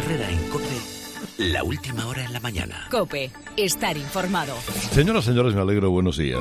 Herrera en COPE, la última hora en la mañana. COPE, estar informado. Señoras, señores, me alegro, buenos días.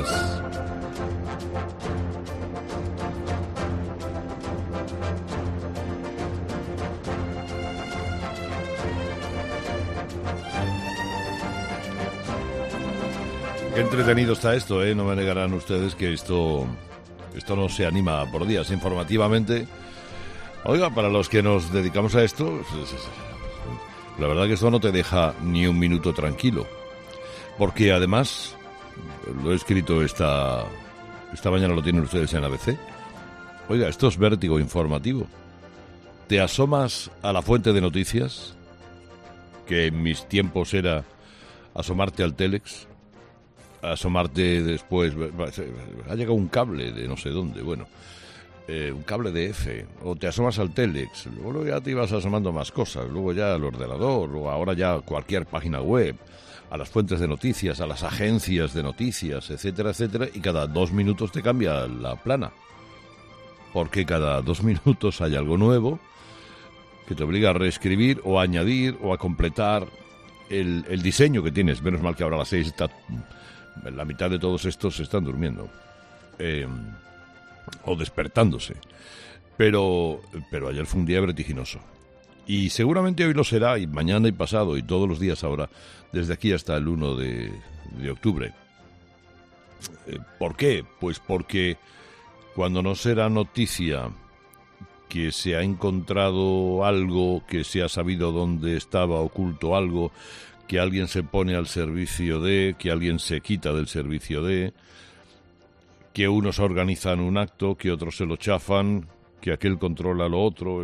Qué entretenido está esto, ¿eh? No me negarán ustedes que esto no se anima por días. Informativamente, oiga, para los que nos dedicamos a esto, la verdad que esto no te deja ni un minuto tranquilo. Porque además, lo he escrito esta mañana, lo tienen ustedes en ABC. Oiga, esto es vértigo informativo. Te asomas a la fuente de noticias, que en mis tiempos era asomarte al Telex, asomarte después, ha llegado un cable de no sé dónde, un cable de F, o te asomas al Telex, luego ya te ibas asomando más cosas, luego ya al ordenador, o ahora ya cualquier página web, a las fuentes de noticias, a las agencias de noticias, etcétera, etcétera, y cada 2 minutos te cambia la plana, porque cada 2 minutos hay algo nuevo que te obliga a reescribir o a añadir o a completar el diseño que tienes. Menos mal que ahora a las 6 está... La mitad de todos estos se están durmiendo o despertándose, pero ayer fue un día vertiginoso y seguramente hoy lo será, y mañana y pasado y todos los días ahora, desde aquí hasta el 1 de octubre. ¿Por qué? Pues porque cuando no será noticia que se ha encontrado algo, que se ha sabido dónde estaba oculto algo, que alguien se pone al servicio de, que alguien se quita del servicio de, que unos organizan un acto, que otros se lo chafan, que aquel controla lo otro,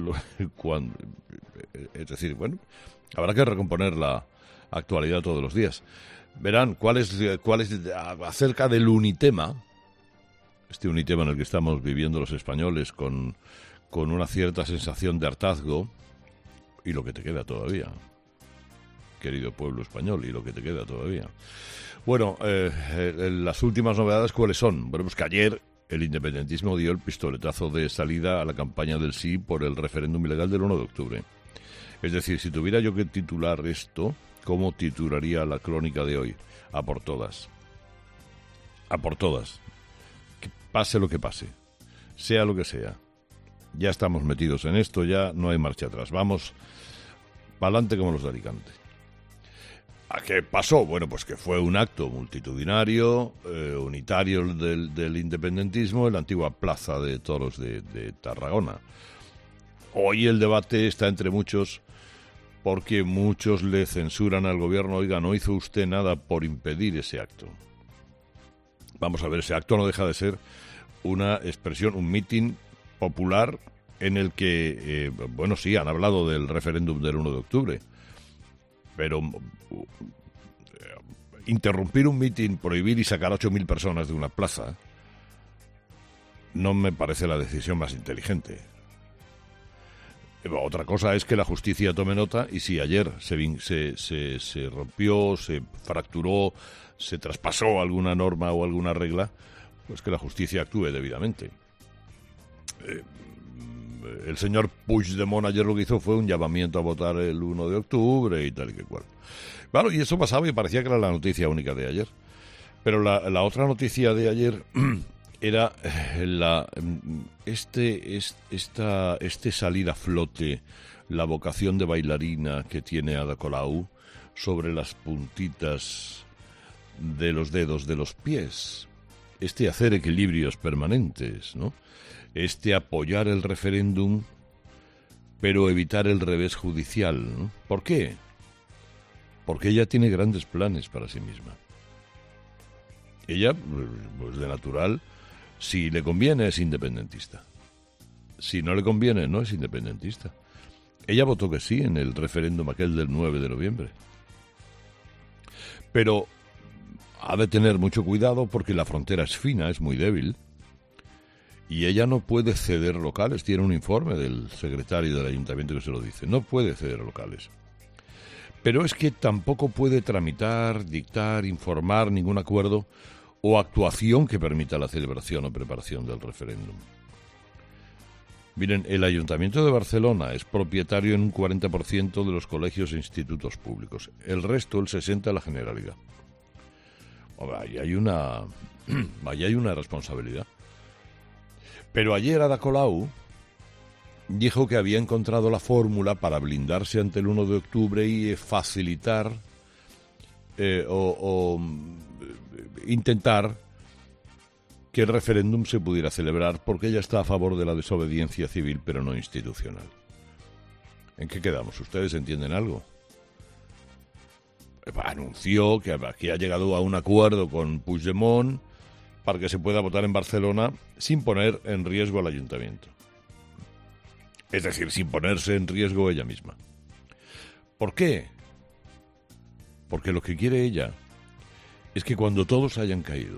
es decir, bueno, habrá que recomponer la actualidad todos los días. Verán, ¿cuál es acerca del unitema, este unitema en el que estamos viviendo los españoles con una cierta sensación de hartazgo, y lo que te queda todavía, querido pueblo español, y lo que te queda todavía. Bueno, las últimas novedades, ¿cuáles son? Bueno, pues que ayer el independentismo dio el pistoletazo de salida a la campaña del sí por el referéndum ilegal del 1 de octubre. Es decir, si tuviera yo que titular esto, ¿cómo titularía la crónica de hoy? A por todas. A por todas. Que pase lo que pase. Sea lo que sea. Ya estamos metidos en esto, ya no hay marcha atrás. Vamos para adelante como los de Alicante. ¿A qué pasó? Bueno, pues que fue un acto multitudinario, unitario del independentismo en la antigua Plaza de Toros de Tarragona. Hoy el debate está entre muchos, porque muchos le censuran al gobierno: oiga, no hizo usted nada por impedir ese acto. Vamos a ver, ese acto no deja de ser una expresión, un mitin popular en el que, bueno, sí, han hablado del referéndum del 1 de octubre, pero interrumpir un mitin, prohibir y sacar a 8.000 personas de una plaza, no me parece la decisión más inteligente. Otra cosa es que la justicia tome nota, y si ayer se rompió, se fracturó, se traspasó alguna norma o alguna regla, pues que la justicia actúe debidamente. El señor Puigdemont ayer lo que hizo fue un llamamiento a votar el 1 de octubre y tal y que cual. Claro, y eso pasaba y parecía que era la noticia única de ayer. Pero la otra noticia de ayer era este salir a flote, la vocación de bailarina que tiene Ada Colau sobre las puntitas de los dedos de los pies. Este hacer equilibrios permanentes, ¿no? Este apoyar el referéndum, pero evitar el revés judicial, ¿no? ¿Por qué? Porque ella tiene grandes planes para sí misma. Ella, pues de natural, si le conviene es independentista. Si no le conviene, no es independentista. Ella votó que sí en el referéndum aquel del 9 de noviembre. Pero ha de tener mucho cuidado porque la frontera es fina, es muy débil. Y ella no puede ceder locales. Tiene un informe del secretario del ayuntamiento que se lo dice. No puede ceder locales. Pero es que tampoco puede tramitar, dictar, informar ningún acuerdo o actuación que permita la celebración o preparación del referéndum. Miren, el Ayuntamiento de Barcelona es propietario en un 40% de los colegios e institutos públicos. El resto, el 60%, la Generalidad. Ahí hay una responsabilidad. Pero ayer Ada Colau dijo que había encontrado la fórmula para blindarse ante el 1 de octubre y facilitar o intentar que el referéndum se pudiera celebrar, porque ella está a favor de la desobediencia civil, pero no institucional. ¿En qué quedamos? ¿Ustedes entienden algo? Anunció que ha llegado a un acuerdo con Puigdemont para que se pueda votar en Barcelona sin poner en riesgo al ayuntamiento. Es decir, sin ponerse en riesgo ella misma. ¿Por qué? Porque lo que quiere ella es que cuando todos hayan caído,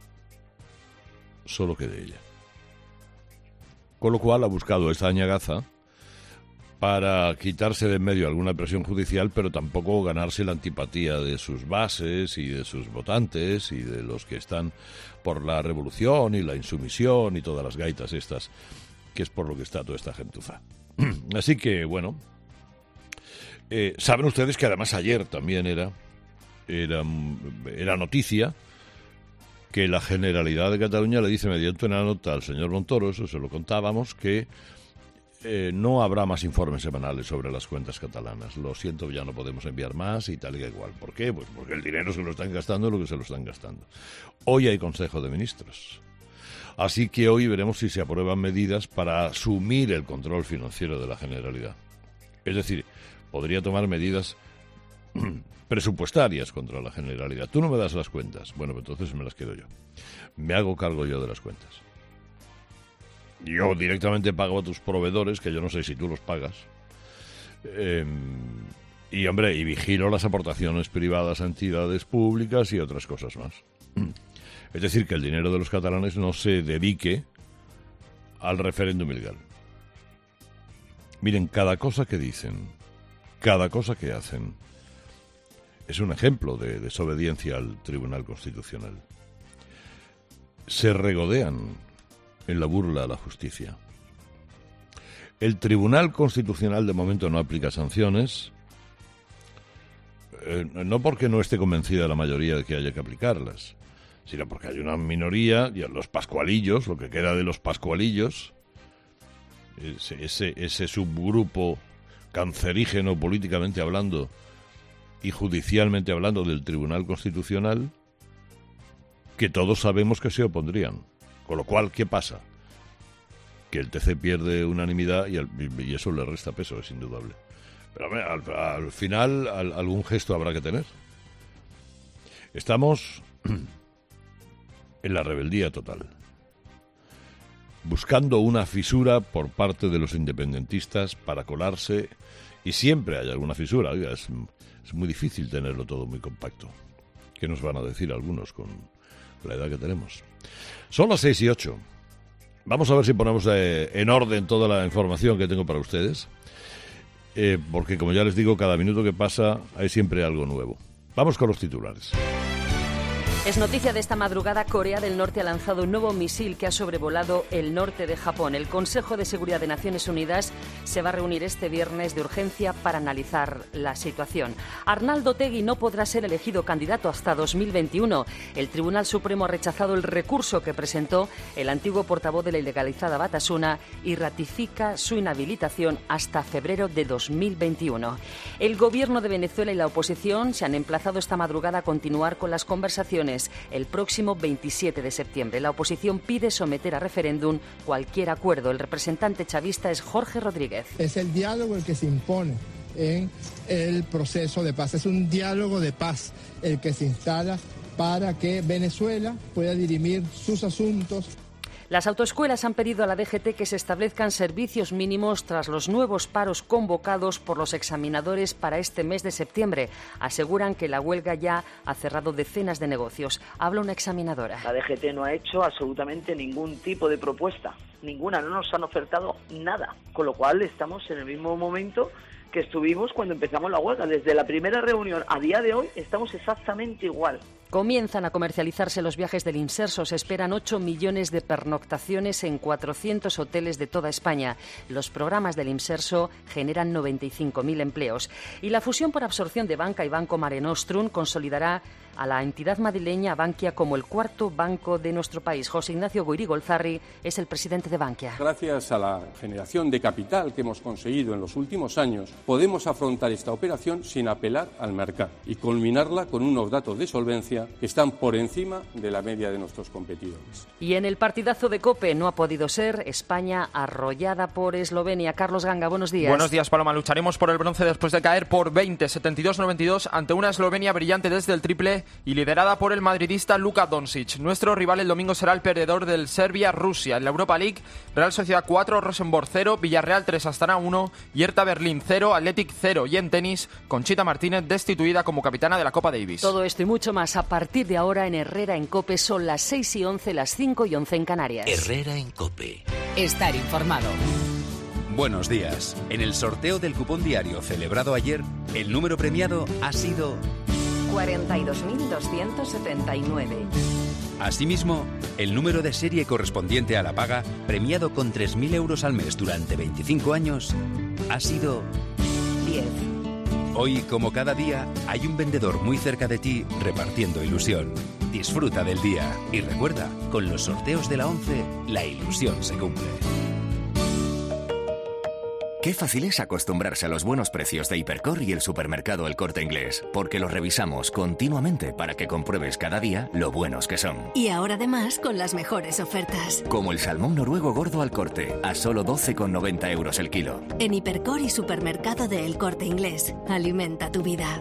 solo quede ella. Con lo cual ha buscado esta añagaza para quitarse de en medio alguna presión judicial, pero tampoco ganarse la antipatía de sus bases y de sus votantes y de los que están por la revolución y la insumisión y todas las gaitas estas, que es por lo que está toda esta gentuza. Así que, bueno, saben ustedes que además ayer también era noticia que la Generalidad de Cataluña le dice mediante una nota al señor Montoro, eso se lo contábamos, que no habrá más informes semanales sobre las cuentas catalanas. Lo siento, ya no podemos enviar más y tal y igual. ¿Por qué? Pues porque el dinero se lo están gastando lo que se lo están gastando. Hoy hay Consejo de Ministros. Así que hoy veremos si se aprueban medidas para asumir el control financiero de la Generalidad. Es decir, podría tomar medidas presupuestarias contra la Generalidad. Tú no me das las cuentas. Bueno, pues entonces me las quedo yo. Me hago cargo yo de las cuentas. Yo directamente pago a tus proveedores, que yo no sé si tú los pagas. Y, hombre, y vigilo las aportaciones privadas a entidades públicas y otras cosas más. Es decir, que el dinero de los catalanes no se dedique al referéndum ilegal. Miren, cada cosa que dicen, cada cosa que hacen, es un ejemplo de desobediencia al Tribunal Constitucional. Se regodean en la burla a la justicia. El Tribunal Constitucional de momento no aplica sanciones, no porque no esté convencida la mayoría de que haya que aplicarlas, sino porque hay una minoría, los pascualillos, lo que queda de los pascualillos, ese subgrupo cancerígeno políticamente hablando y judicialmente hablando del Tribunal Constitucional, que todos sabemos que se opondrían. Con lo cual, ¿qué pasa? Que el TC pierde unanimidad y eso le resta peso, es indudable. Pero al final algún gesto habrá que tener. Estamos en la rebeldía total, buscando una fisura por parte de los independentistas para colarse, y siempre hay alguna fisura. Oiga, es muy difícil tenerlo todo muy compacto. ¿Qué nos van a decir algunos con la edad que tenemos? Son las 6:08. Vamos a ver si ponemos en orden toda la información que tengo para ustedes, porque como ya les digo, cada minuto que pasa hay siempre algo nuevo. Vamos con los titulares. Es noticia de esta madrugada, Corea del Norte ha lanzado un nuevo misil que ha sobrevolado el norte de Japón. El Consejo de Seguridad de Naciones Unidas se va a reunir este viernes de urgencia para analizar la situación. Arnaldo Otegi no podrá ser elegido candidato hasta 2021. El Tribunal Supremo ha rechazado el recurso que presentó el antiguo portavoz de la ilegalizada Batasuna y ratifica su inhabilitación hasta febrero de 2021. El Gobierno de Venezuela y la oposición se han emplazado esta madrugada a continuar con las conversaciones el próximo 27 de septiembre. La oposición pide someter a referéndum cualquier acuerdo. El representante chavista es Jorge Rodríguez. Es el diálogo el que se impone en el proceso de paz. Es un diálogo de paz el que se instala para que Venezuela pueda dirimir sus asuntos. Las autoescuelas han pedido a la DGT que se establezcan servicios mínimos tras los nuevos paros convocados por los examinadores para este mes de septiembre. Aseguran que la huelga ya ha cerrado decenas de negocios. Habla una examinadora. La DGT no ha hecho absolutamente ningún tipo de propuesta. Ninguna, no nos han ofertado nada. Con lo cual estamos en el mismo momento que estuvimos cuando empezamos la huelga. Desde la primera reunión a día de hoy estamos exactamente igual. Comienzan a comercializarse los viajes del Imserso. Se esperan 8 millones de pernoctaciones en 400 hoteles de toda España. Los programas del Imserso generan 95.000 empleos. Y la fusión por absorción de Banca y Banco Mare Nostrum consolidará a la entidad madrileña Bankia como el cuarto banco de nuestro país. José Ignacio Goirigolzarri es el presidente de Bankia. Gracias a la generación de capital que hemos conseguido en los últimos años, podemos afrontar esta operación sin apelar al mercado y culminarla con unos datos de solvencia que están por encima de la media de nuestros competidores. Y en el partidazo de COPE no ha podido ser. España arrollada por Eslovenia. Carlos Ganga, buenos días. Buenos días, Paloma. Lucharemos por el bronce después de caer por 20, 72-92 ante una Eslovenia brillante desde el triple y liderada por el madridista Luka Doncic. Nuestro rival el domingo será el perdedor del Serbia-Rusia. En la Europa League, Real Sociedad 4, Rosenborg 0, Villarreal 3, Astana 1, Hertha Berlín 0, Athletic 0. Y en tenis, Conchita Martínez destituida como capitana de la Copa Davis. Todo esto y mucho más a partir de ahora en Herrera en COPE. Son las 6:11, las 5:11 en Canarias. Herrera en COPE. Estar informado. Buenos días. En el sorteo del cupón diario celebrado ayer, el número premiado ha sido 42.279. Asimismo, el número de serie correspondiente a la paga, premiado con 3.000 euros al mes durante 25 años, ha sido 10. Hoy, como cada día, hay un vendedor muy cerca de ti repartiendo ilusión. Disfruta del día y recuerda, con los sorteos de la 11, la ilusión se cumple. Qué fácil es acostumbrarse a los buenos precios de Hipercor y el supermercado El Corte Inglés, porque los revisamos continuamente para que compruebes cada día lo buenos que son. Y ahora además con las mejores ofertas. Como el salmón noruego gordo al corte, a solo 12,90 euros el kilo. En Hipercor y supermercado de El Corte Inglés. Alimenta tu vida.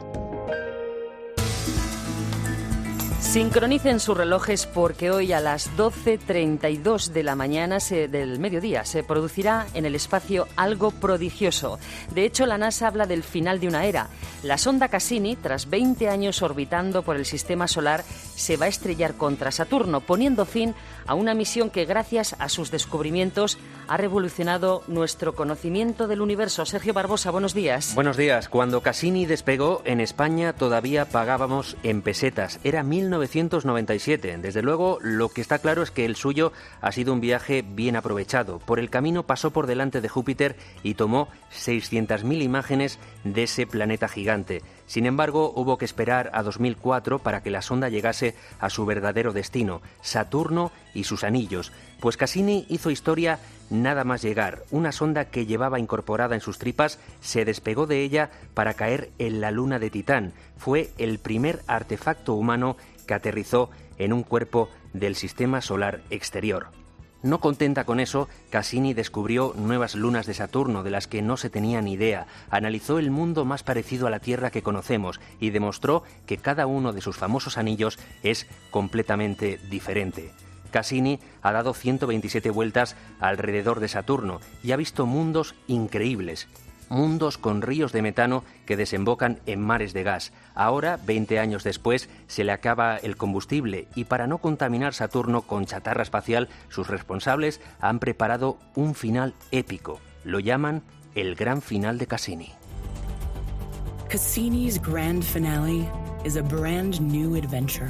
Sincronicen sus relojes porque hoy a las 12:32 de la mañana del mediodía se producirá en el espacio algo prodigioso. De hecho, la NASA habla del final de una era. La sonda Cassini, tras 20 años orbitando por el sistema solar, se va a estrellar contra Saturno, poniendo fin a una misión que, gracias a sus descubrimientos, ha revolucionado nuestro conocimiento del universo. Sergio Barbosa, buenos días. Buenos días. Cuando Cassini despegó, en España todavía pagábamos en pesetas. Era 1997. Desde luego, lo que está claro es que el suyo ha sido un viaje bien aprovechado. Por el camino pasó por delante de Júpiter y tomó 600.000 imágenes de ese planeta gigante. Sin embargo, hubo que esperar a 2004 para que la sonda llegase a su verdadero destino, Saturno y sus anillos. Pues Cassini hizo historia nada más llegar. Una sonda que llevaba incorporada en sus tripas se despegó de ella para caer en la luna de Titán. Fue el primer artefacto humano que aterrizó en un cuerpo del sistema solar exterior. No contenta con eso, Cassini descubrió nuevas lunas de Saturno de las que no se tenía ni idea, analizó el mundo más parecido a la Tierra que conocemos y demostró que cada uno de sus famosos anillos es completamente diferente. Cassini ha dado 127 vueltas alrededor de Saturno y ha visto mundos increíbles. Mundos con ríos de metano que desembocan en mares de gas. Ahora, 20 años después, se le acaba el combustible y para no contaminar Saturno con chatarra espacial, sus responsables han preparado un final épico. Lo llaman el gran final de Cassini. Cassini's grand finale is a brand new adventure.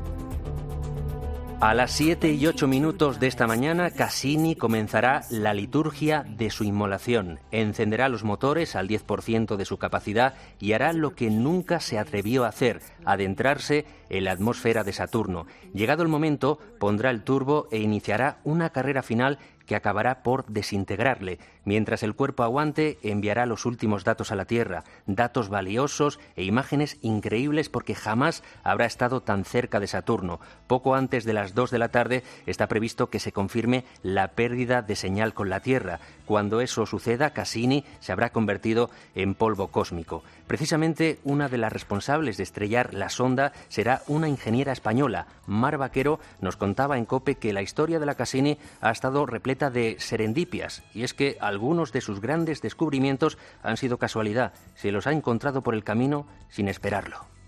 A las 7:08 de esta mañana, Cassini comenzará la liturgia de su inmolación. Encenderá los motores al 10% de su capacidad y hará lo que nunca se atrevió a hacer, adentrarse en la atmósfera de Saturno. Llegado el momento, pondrá el turbo e iniciará una carrera final que acabará por desintegrarle. Mientras el cuerpo aguante, enviará los últimos datos a la Tierra, datos valiosos e imágenes increíbles porque jamás habrá estado tan cerca de Saturno. Poco antes de las 2 de la tarde está previsto que se confirme la pérdida de señal con la Tierra. Cuando eso suceda, Cassini se habrá convertido en polvo cósmico. Precisamente una de las responsables de estrellar la sonda será una ingeniera española. Mar Vaquero nos contaba en COPE que la historia de la Cassini ha estado repleta de serendipias, y es que algunos de sus grandes descubrimientos han sido casualidad, se los ha encontrado por el camino sin esperarlo.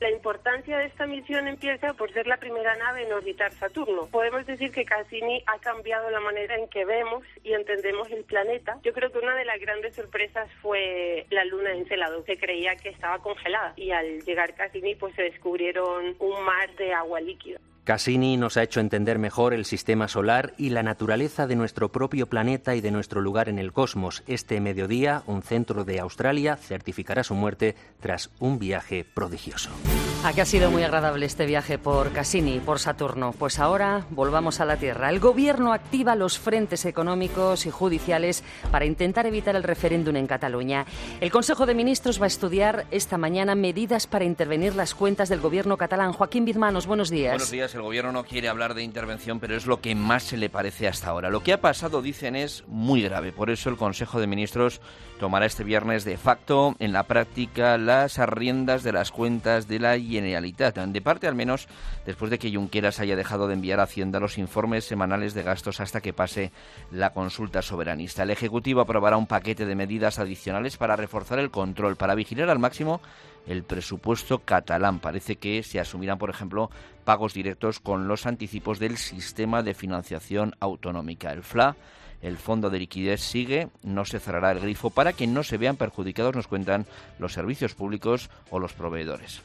La importancia de esta misión empieza por ser la primera nave en orbitar Saturno. Podemos decir que Cassini ha cambiado la manera en que vemos y entendemos el planeta. Yo creo que una de las grandes sorpresas fue la luna de Encélado. Se creía que estaba congelada y al llegar Cassini pues se descubrieron un mar de agua líquida. Cassini nos ha hecho entender mejor el sistema solar y la naturaleza de nuestro propio planeta y de nuestro lugar en el cosmos. Este mediodía, un centro de Australia certificará su muerte tras un viaje prodigioso. ¿A que ha sido muy agradable este viaje por Cassini, por Saturno? Pues ahora volvamos a la Tierra. El Gobierno activa los frentes económicos y judiciales para intentar evitar el referéndum en Cataluña. El Consejo de Ministros va a estudiar esta mañana medidas para intervenir las cuentas del Gobierno catalán. Joaquín Bizmanos, buenos días. Buenos días. El Gobierno no quiere hablar de intervención, pero es lo que más se le parece hasta ahora. Lo que ha pasado, dicen, es muy grave. Por eso el Consejo de Ministros tomará este viernes de facto, en la práctica, las riendas de las cuentas de la Generalitat. De parte, al menos, después de que Junqueras haya dejado de enviar a Hacienda los informes semanales de gastos hasta que pase la consulta soberanista. El Ejecutivo aprobará un paquete de medidas adicionales para reforzar el control, para vigilar al máximo el presupuesto catalán. Parece que se asumirán, por ejemplo, pagos directos con los anticipos del sistema de financiación autonómica. El FLA, el Fondo de Liquidez, sigue, no se cerrará el grifo para que no se vean perjudicados, nos cuentan, los servicios públicos o los proveedores.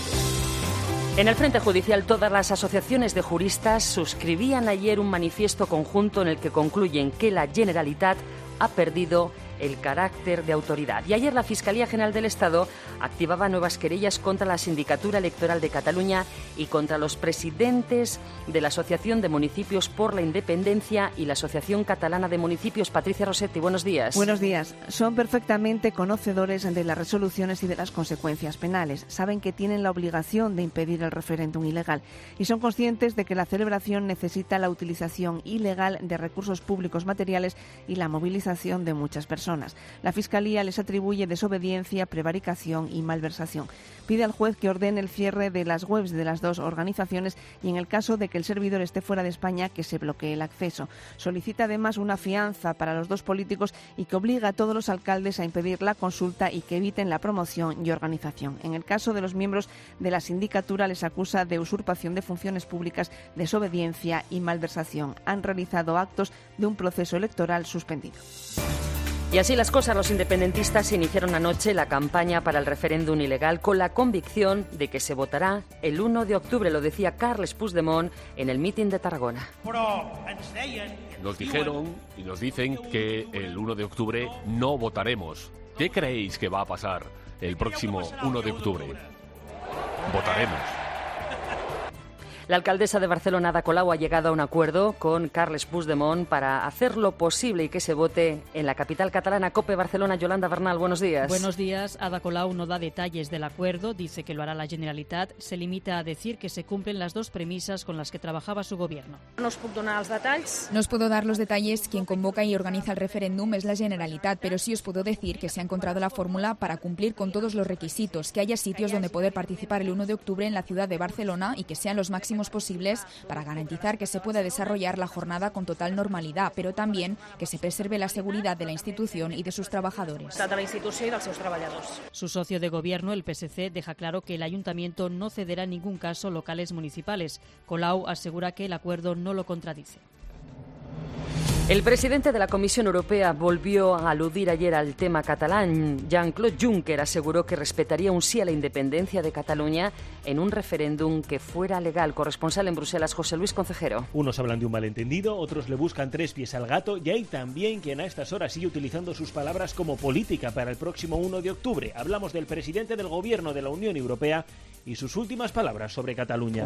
En el frente judicial, todas las asociaciones de juristas suscribían ayer un manifiesto conjunto en el que concluyen que la Generalitat ha perdido el carácter de autoridad. Y ayer la Fiscalía General del Estado activaba nuevas querellas contra la Sindicatura Electoral de Cataluña y contra los presidentes de la Asociación de Municipios por la Independencia y la Asociación Catalana de Municipios. Patricia Rossetti, buenos días. Buenos días. Son perfectamente conocedores de las resoluciones y de las consecuencias penales. Saben que tienen la obligación de impedir el referéndum ilegal y son conscientes de que la celebración necesita la utilización ilegal de recursos públicos materiales y la movilización de muchas personas. La Fiscalía les atribuye desobediencia, prevaricación y malversación. Pide al juez que ordene el cierre de las webs de las dos organizaciones y, en el caso de que el servidor esté fuera de España, que se bloquee el acceso. Solicita además una fianza para los dos políticos y que obliga a todos los alcaldes a impedir la consulta y que eviten la promoción y organización. En el caso de los miembros de la sindicatura, les acusa de usurpación de funciones públicas, desobediencia y malversación. Han realizado actos de un proceso electoral suspendido. Y así las cosas, los independentistas iniciaron anoche la campaña para el referéndum ilegal con la convicción de que se votará el 1 de octubre, lo decía Carles Puigdemont en el mítin de Tarragona. Nos dijeron y nos dicen que el 1 de octubre no votaremos. ¿Qué creéis que va a pasar el próximo 1 de octubre? Votaremos. La alcaldesa de Barcelona, Ada Colau, ha llegado a un acuerdo con Carles Puigdemont para hacer lo posible y que se vote en la capital catalana. COPE Barcelona, Yolanda Bernal, buenos días. Buenos días. Ada Colau no da detalles del acuerdo, dice que lo hará la Generalitat. Se limita a decir que se cumplen las dos premisas con las que trabajaba su gobierno. No os puc donar els detalls. No os puedo dar los detalles. Quien convoca y organiza el referéndum es la Generalitat, pero sí os puedo decir que se ha encontrado la fórmula para cumplir con todos los requisitos, que haya sitios donde poder participar el 1 de octubre en la ciudad de Barcelona y que sean los máximos posibles para garantizar que se pueda desarrollar la jornada con total normalidad, pero también que se preserve la seguridad de la institución y de sus trabajadores. De la institució i dels seus treballadors. Su socio de gobierno, el PSC, deja claro que el ayuntamiento no cederá en ningún caso locales municipales. Colau asegura que el acuerdo no lo contradice. El presidente de la Comisión Europea volvió a aludir ayer al tema catalán. Jean-Claude Juncker aseguró que respetaría un sí a la independencia de Cataluña en un referéndum que fuera legal. Corresponsal en Bruselas, José Luis Concejero. Unos hablan de un malentendido, otros le buscan tres pies al gato y hay también quien a estas horas sigue utilizando sus palabras como política para el próximo 1 de octubre. Hablamos del presidente del Gobierno de la Unión Europea y sus últimas palabras sobre Cataluña.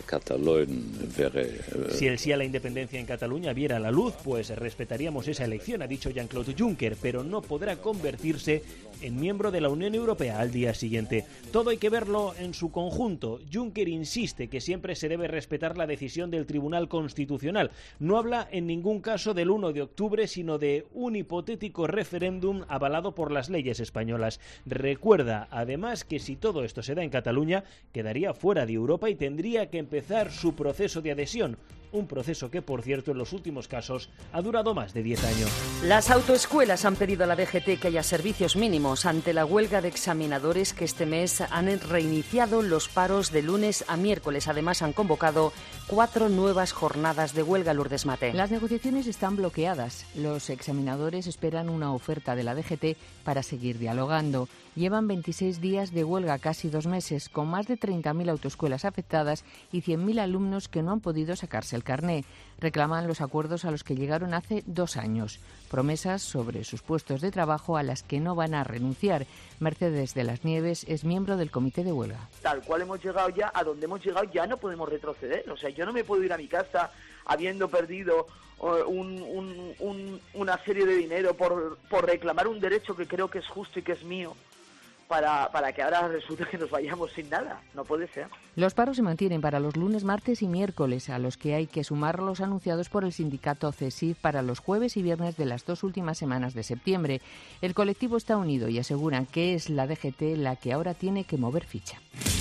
Si el sí a la independencia en Cataluña viera la luz, pues respetaríamos esa elección, ha dicho Jean-Claude Juncker, pero no podrá convertirse en miembro de la Unión Europea al día siguiente. Todo hay que verlo en su conjunto. Juncker insiste que siempre se debe respetar la decisión del Tribunal Constitucional. No habla en ningún caso del 1 de octubre, sino de un hipotético referéndum avalado por las leyes españolas. Recuerda, además, que si todo esto se da en Cataluña, quedaría fuera de Europa y tendría que empezar su proceso de adhesión. un proceso que, por cierto, en los últimos casos ha durado más de 10 años. Las autoescuelas han pedido a la DGT que haya servicios mínimos ante la huelga de examinadores que este mes han reiniciado los paros de lunes a miércoles. Además, han convocado 4 nuevas jornadas de huelga. Lourdes Mate. Las negociaciones están bloqueadas. Los examinadores esperan una oferta de la DGT para seguir dialogando. Llevan 26 días de huelga, casi 2 meses, con más de 30.000 autoescuelas afectadas y 100.000 alumnos que no han podido sacarse el carné. Reclaman los acuerdos a los que llegaron hace 2 años. Promesas sobre sus puestos de trabajo a las que no van a renunciar. Mercedes de las Nieves es miembro del comité de huelga. Tal cual hemos llegado ya, a donde hemos llegado ya no podemos retroceder. O sea, yo no me puedo ir a mi casa habiendo perdido una serie de dinero por reclamar un derecho que creo que es justo y que es mío, para que ahora resulte que nos vayamos sin nada. No puede ser. Los paros se mantienen para los lunes, martes y miércoles, a los que hay que sumar los anunciados por el sindicato CESIF para los jueves y viernes de las 2 últimas semanas de septiembre. El colectivo está unido y aseguran que es la DGT la que ahora tiene que mover ficha.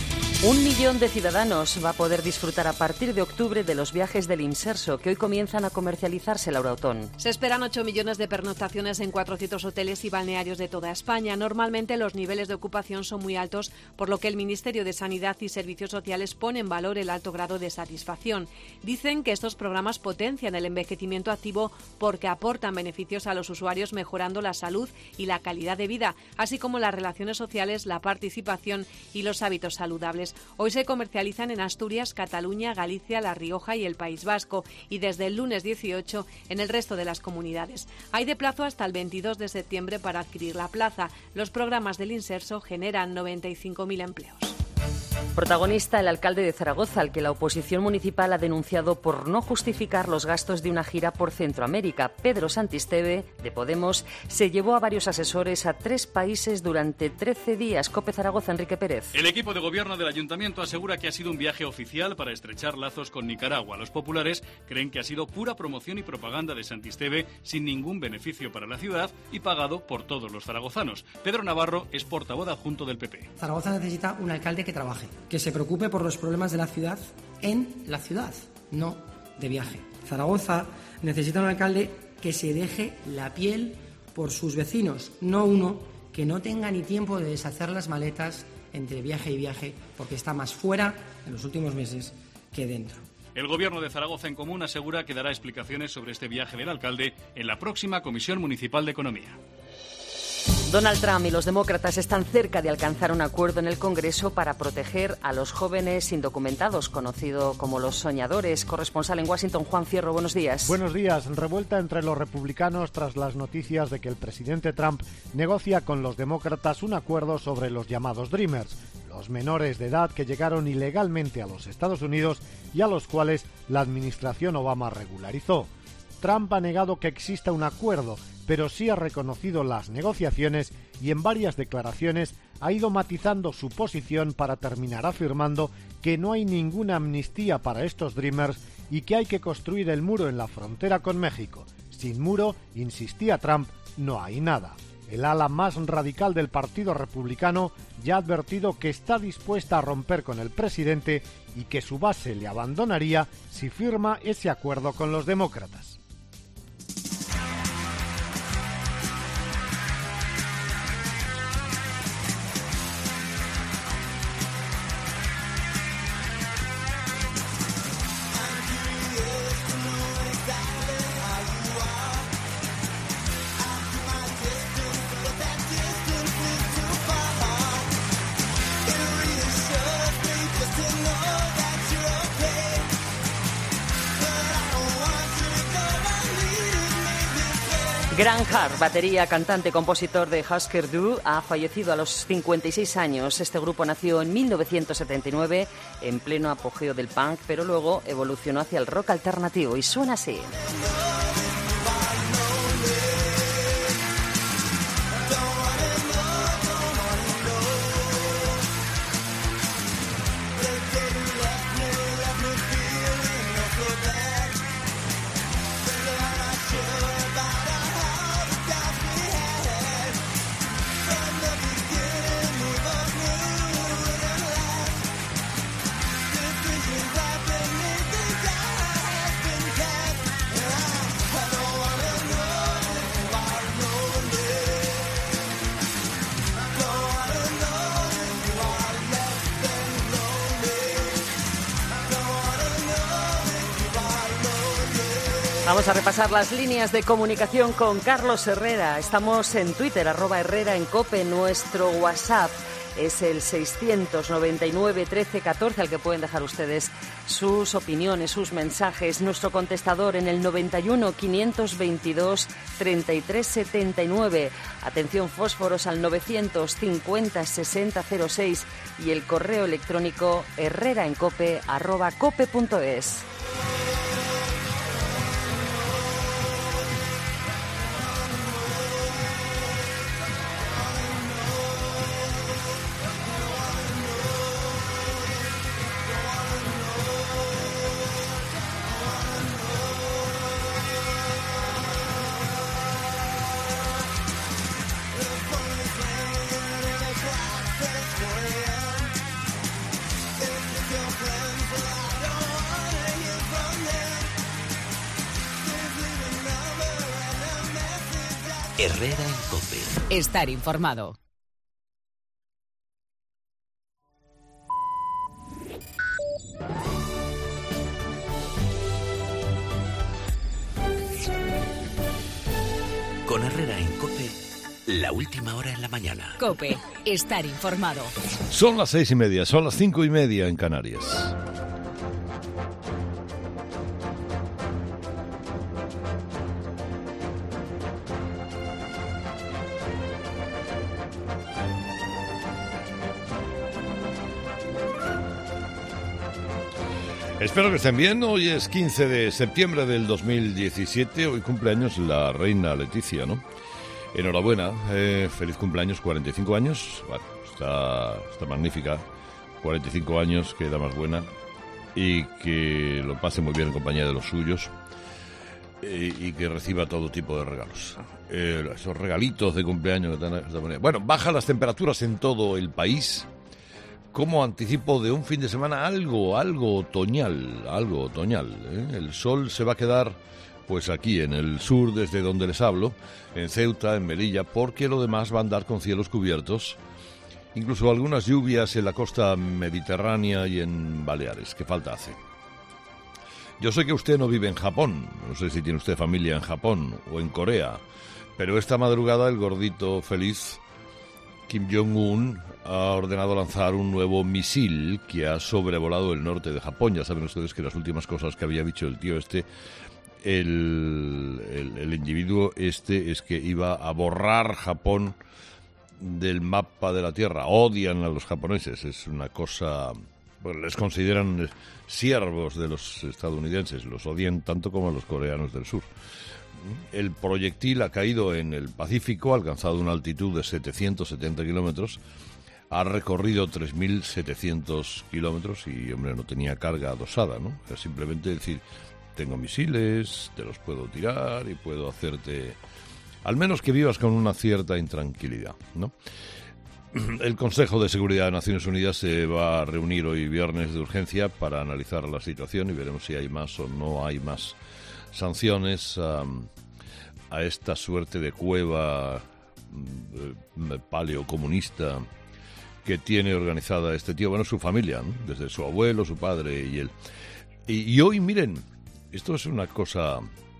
1 millón de ciudadanos va a poder disfrutar a partir de octubre de los viajes del Inserso, que hoy comienzan a comercializarse, Laura Otón. Se esperan 8 millones de pernoctaciones en 400 hoteles y balnearios de toda España. Normalmente los niveles de ocupación son muy altos, por lo que el Ministerio de Sanidad y Servicios Sociales pone en valor el alto grado de satisfacción. Dicen que estos programas potencian el envejecimiento activo porque aportan beneficios a los usuarios, mejorando la salud y la calidad de vida, así como las relaciones sociales, la participación y los hábitos saludables. Hoy se comercializan en Asturias, Cataluña, Galicia, La Rioja y el País Vasco, y desde el lunes 18 en el resto de las comunidades. Hay de plazo hasta el 22 de septiembre para adquirir la plaza. Los programas del Inserso generan 95.000 empleos. Protagonista el alcalde de Zaragoza, al que la oposición municipal ha denunciado por no justificar los gastos de una gira por Centroamérica. Pedro Santisteve, de Podemos, se llevó a varios asesores a 3 países durante 13 días. COPE Zaragoza, Enrique Pérez. El equipo de gobierno del ayuntamiento asegura que ha sido un viaje oficial para estrechar lazos con Nicaragua. Los populares creen que ha sido pura promoción y propaganda de Santisteve, sin ningún beneficio para la ciudad y pagado por todos los zaragozanos. Pedro Navarro es portavoz adjunto del PP. Zaragoza necesita un alcalde que trabaje, que se preocupe por los problemas de la ciudad en la ciudad, no de viaje. Zaragoza necesita un alcalde que se deje la piel por sus vecinos, no uno que no tenga ni tiempo de deshacer las maletas entre viaje y viaje, porque está más fuera en los últimos meses que dentro. El gobierno de Zaragoza en Común asegura que dará explicaciones sobre este viaje del alcalde en la próxima Comisión Municipal de Economía. Donald Trump y los demócratas están cerca de alcanzar un acuerdo en el Congreso para proteger a los jóvenes indocumentados, conocido como los soñadores. Corresponsal en Washington, Juan Fierro, buenos días. Buenos días. Revuelta entre los republicanos tras las noticias de que el presidente Trump negocia con los demócratas un acuerdo sobre los llamados Dreamers, los menores de edad que llegaron ilegalmente a los Estados Unidos y a los cuales la administración Obama regularizó. Trump ha negado que exista un acuerdo, pero sí ha reconocido las negociaciones y en varias declaraciones ha ido matizando su posición para terminar afirmando que no hay ninguna amnistía para estos Dreamers y que hay que construir el muro en la frontera con México. Sin muro, insistía Trump, no hay nada. El ala más radical del Partido Republicano ya ha advertido que está dispuesta a romper con el presidente y que su base le abandonaría si firma ese acuerdo con los demócratas. Grant Hart, batería, cantante, compositor de Husker Du, ha fallecido a los 56 años. Este grupo nació en 1979 en pleno apogeo del punk, pero luego evolucionó hacia el rock alternativo y suena así. Vamos a repasar las líneas de comunicación con Carlos Herrera. Estamos en Twitter, @Herrera en COPE. Nuestro WhatsApp es el 699 13 14, al que pueden dejar ustedes sus opiniones, sus mensajes. Nuestro contestador en el 91 522 33 79. Atención fósforos al 950 60 06 y el correo electrónico herreraencope@cope.es. Herrera en COPE. Estar informado. Con Herrera en COPE, la última hora en la mañana. COPE. Estar informado. Son las 6:30, son las 5:30 en Canarias. Espero que estén bien. Hoy es 15 de septiembre del 2017. Hoy cumpleaños la reina Leticia, ¿no? Enhorabuena. Feliz cumpleaños, 45 años. Bueno, está magnífica. 45 años, que da más buena. Y que lo pase muy bien en compañía de los suyos. Y que reciba todo tipo de regalos. Esos regalitos de cumpleaños que están. Bueno, bajan las temperaturas en todo el país. Como anticipo de un fin de semana algo otoñal, ¿eh? El sol se va a quedar, pues aquí en el sur, desde donde les hablo, en Ceuta, en Melilla, porque lo demás va a andar con cielos cubiertos, incluso algunas lluvias en la costa mediterránea y en Baleares, que falta hace. Yo sé que usted no vive en Japón, no sé si tiene usted familia en Japón o en Corea, pero esta madrugada el gordito feliz Kim Jong-un ha ordenado lanzar un nuevo misil que ha sobrevolado el norte de Japón. Ya saben ustedes que las últimas cosas que había dicho el tío el individuo es que iba a borrar Japón del mapa de la Tierra. Odian a los japoneses, es una cosa... Bueno, les consideran siervos de los estadounidenses, los odian tanto como a los coreanos del sur. El proyectil ha caído en el Pacífico, ha alcanzado una altitud de 770 kilómetros, ha recorrido 3.700 kilómetros y, hombre, no tenía carga adosada, ¿no? Era simplemente decir, tengo misiles, te los puedo tirar y puedo hacerte... Al menos que vivas con una cierta intranquilidad, ¿no? El Consejo de Seguridad de Naciones Unidas se va a reunir hoy viernes de urgencia para analizar la situación y veremos si hay más o no hay más sanciones a esta suerte de cueva paleocomunista que tiene organizada este tío, bueno, su familia, ¿no? Desde su abuelo, su padre y él. Y hoy, miren, esto es una cosa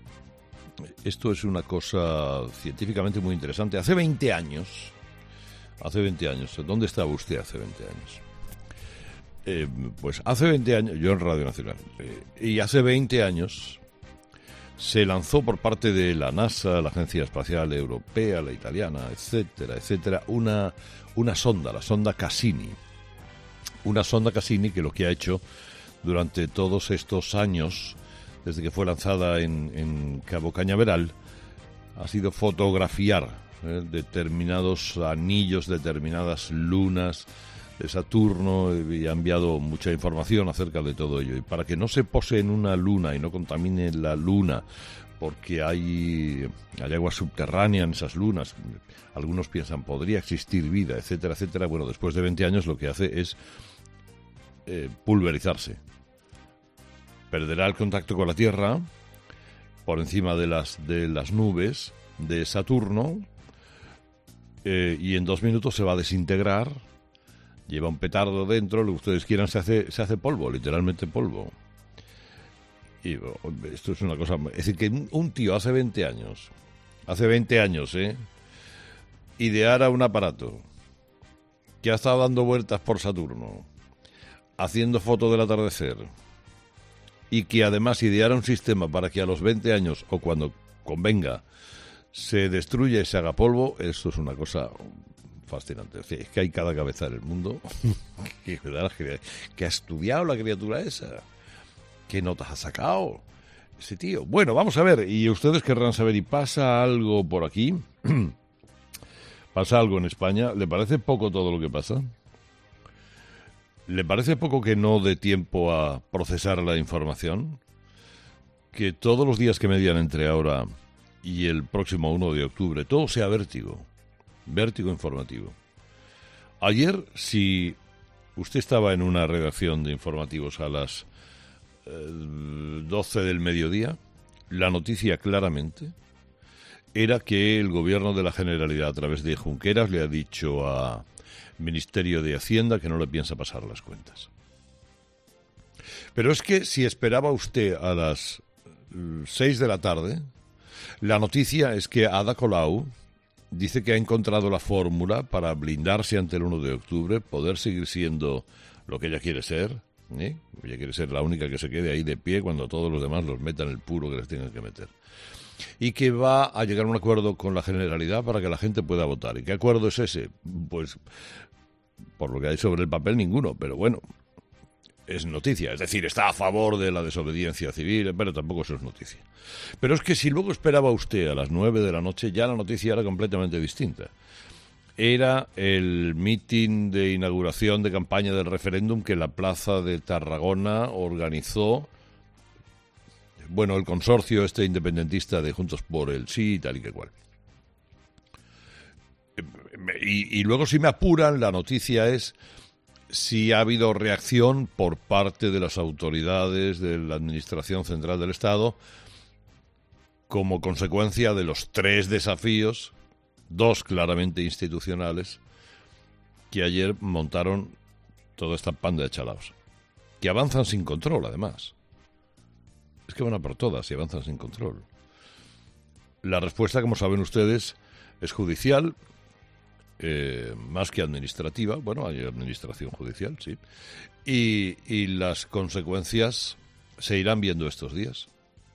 científicamente muy interesante. Hace 20 años, ¿dónde estaba usted hace 20 años? Pues hace 20 años, yo en Radio Nacional, y hace 20 años se lanzó por parte de la NASA, la Agencia Espacial Europea, la italiana, etcétera, una sonda, la sonda Cassini. Una sonda Cassini que lo que ha hecho durante todos estos años, desde que fue lanzada en Cabo Cañaveral, ha sido fotografiar determinados anillos, determinadas lunas de Saturno, y ha enviado mucha información acerca de todo ello. Y para que no se pose en una luna y no contamine la luna, porque hay agua subterránea en esas lunas, algunos piensan podría existir vida, etcétera, bueno, después de 20 años lo que hace es pulverizarse. Perderá el contacto con la Tierra por encima de las nubes de Saturno, y en 2 minutos se va a desintegrar. Lleva un petardo dentro, lo que ustedes quieran, se hace polvo, literalmente polvo. Y esto es una cosa... Es decir, que un tío hace 20 años, ideara un aparato que ha estado dando vueltas por Saturno, haciendo fotos del atardecer, y que además ideara un sistema para que a los 20 años, o cuando convenga, se destruya y se haga polvo, eso es una cosa fascinante. Es que hay cada cabeza en el mundo que ha estudiado la criatura esa. ¿Qué notas ha sacado ese tío? Bueno, vamos a ver, y ustedes querrán saber, ¿y pasa algo por aquí? ¿Pasa algo en España? ¿Le parece poco todo lo que pasa? ¿Le parece poco que no dé tiempo a procesar la información? Que todos los días que median entre ahora y el próximo 1 de octubre todo sea vértigo informativo. Ayer, si usted estaba en una redacción de informativos a las 12 del mediodía, la noticia claramente era que el gobierno de la Generalidad, a través de Junqueras, le ha dicho al Ministerio de Hacienda que no le piensa pasar las cuentas. Pero es que si esperaba usted a las 6 de la tarde, la noticia es que Ada Colau dice que ha encontrado la fórmula para blindarse ante el 1 de octubre, poder seguir siendo lo que ella quiere ser. Ella quiere ser la única que se quede ahí de pie cuando todos los demás los metan el puro que les tengan que meter. Y que va a llegar a un acuerdo con la Generalidad para que la gente pueda votar. ¿Y qué acuerdo es ese? Pues, por lo que hay sobre el papel, ninguno. Pero bueno, es noticia. Es decir, está a favor de la desobediencia civil, pero tampoco eso es noticia. Pero es que si luego esperaba usted a las 9 de la noche, ya la noticia era completamente distinta. Era el mitin de inauguración de campaña del referéndum que la plaza de Tarragona organizó, bueno, el consorcio independentista de Juntos por el Sí y tal y que cual. Y luego, si me apuran, la noticia es si ha habido reacción por parte de las autoridades de la Administración Central del Estado como consecuencia de los 3 desafíos, 2 claramente institucionales, que ayer montaron toda esta panda de chalaos, que avanzan sin control, además. Es que van a por todas y avanzan sin control. La respuesta, como saben ustedes, es judicial, más que administrativa. Bueno, hay administración judicial, sí. Y las consecuencias se irán viendo estos días.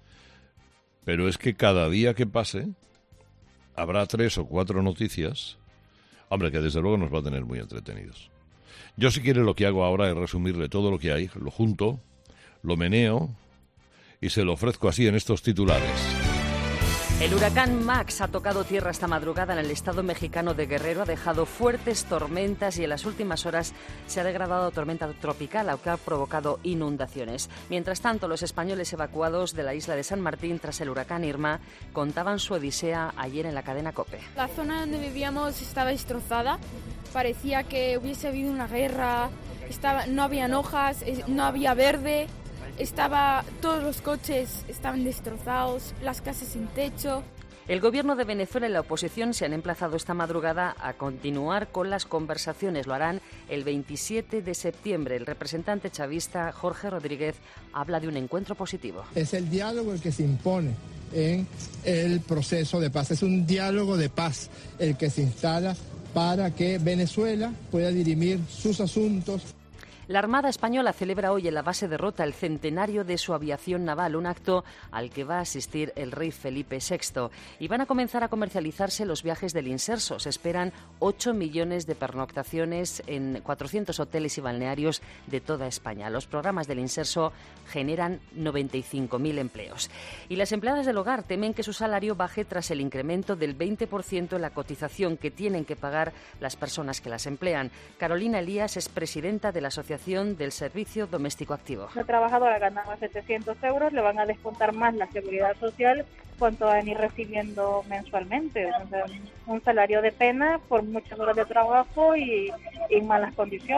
Pero es que cada día que pase habrá 3 o 4 noticias, hombre, que desde luego nos va a tener muy entretenidos. Yo, si quiere, lo que hago ahora es resumirle todo lo que hay, lo junto, lo meneo y se lo ofrezco así en estos titulares. El huracán Max ha tocado tierra esta madrugada en el estado mexicano de Guerrero, ha dejado fuertes tormentas y en las últimas horas se ha degradado a tormenta tropical, lo que ha provocado inundaciones. Mientras tanto, los españoles evacuados de la isla de San Martín tras el huracán Irma contaban su odisea ayer en la cadena COPE. La zona donde vivíamos estaba destrozada, parecía que hubiese habido una guerra, no habían hojas, no había verde. Todos los coches estaban destrozados, las casas sin techo. El gobierno de Venezuela y la oposición se han emplazado esta madrugada a continuar con las conversaciones. Lo harán el 27 de septiembre. El representante chavista Jorge Rodríguez habla de un encuentro positivo. Es el diálogo el que se impone en el proceso de paz. Es un diálogo de paz el que se instala para que Venezuela pueda dirimir sus asuntos. La Armada Española celebra hoy en la base de Rota el centenario de su aviación naval, un acto al que va a asistir el rey Felipe VI. Y van a comenzar a comercializarse los viajes del Inserso. Se esperan 8 millones de pernoctaciones en 400 hoteles y balnearios de toda España. Los programas del Inserso generan 95.000 empleos. Y las empleadas del hogar temen que su salario baje tras el incremento del 20% en la cotización que tienen que pagar las personas que las emplean. Carolina Elías es presidenta de la Asociación del Servicio Doméstico Activo. Una trabajadora ganaba 700 euros, le van a descontar más la seguridad social cuanto van a ir recibiendo mensualmente. O sea, un salario de pena por muchas horas de trabajo y malas condiciones.